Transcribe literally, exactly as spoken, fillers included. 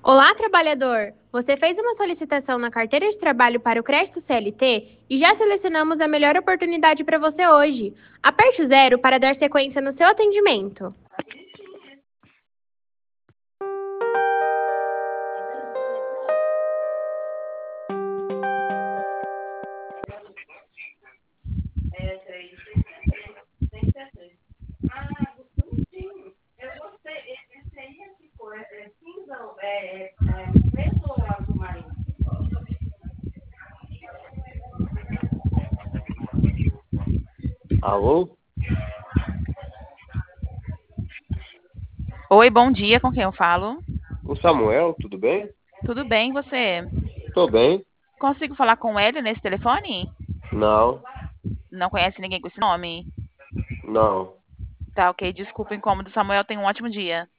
Olá, trabalhador! Você fez uma solicitação na carteira de trabalho para o crédito C L T e já selecionamos a melhor oportunidade para você hoje. Aperte o zero para dar sequência no seu atendimento. Alô? Oi, bom dia, com quem eu falo? O Samuel, tudo bem? Tudo bem, você? Tô bem. Consigo falar com o Hélio nesse telefone? Não, Não conhece ninguém com esse nome? não. Tá, ok, desculpa o incômodo, Samuel, tenha um ótimo dia.